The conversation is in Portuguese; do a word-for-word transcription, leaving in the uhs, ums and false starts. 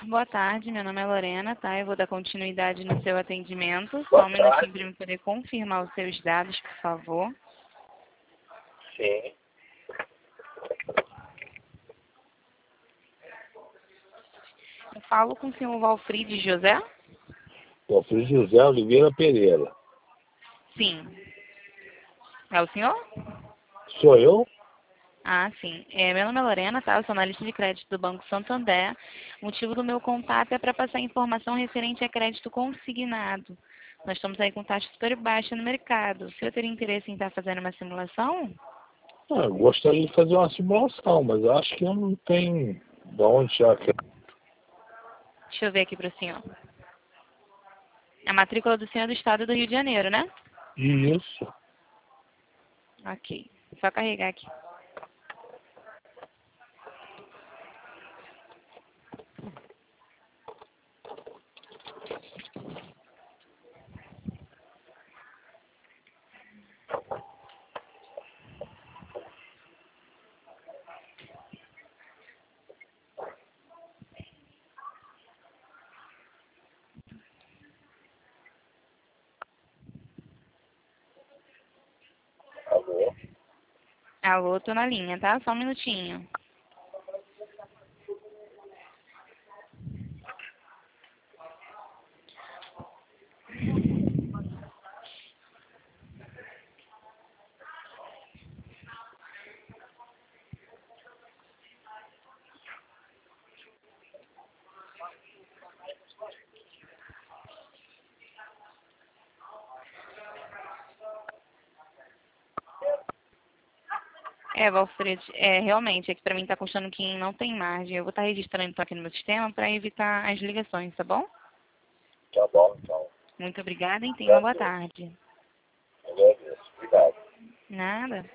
boa tarde. Meu nome é Lorena, tá? Eu vou dar continuidade no seu atendimento. Só um minutinho para eu poder confirmar os seus dados, por favor. Sim. Eu falo com o senhor Valfrides José? Valfrides José Oliveira Pereira. Sim. É o senhor? Sou eu? Ah, sim. É, meu nome é Lorena, tá? Eu sou analista de crédito do Banco Santander. O motivo do meu contato é para passar informação referente a crédito consignado. Nós estamos aí com taxa super baixa no mercado. O senhor teria interesse em estar fazendo uma simulação? Ah, eu gostaria de fazer uma simulação, mas acho que eu não tenho de onde já que... Deixa eu ver aqui para o senhor. A matrícula do senhor é do estado do Rio de Janeiro, né? Isso. Ok. Só carregar aqui. Alô? Alô, tô na linha, tá? Só um minutinho. É, Valfredo, é, realmente, é que pra mim tá custando que não tem margem. Eu vou estar registrando isso aqui no meu sistema para evitar as ligações, tá bom? Tá bom, então. Muito obrigada e tenha uma boa tarde. Agradeço. Obrigado. Nada.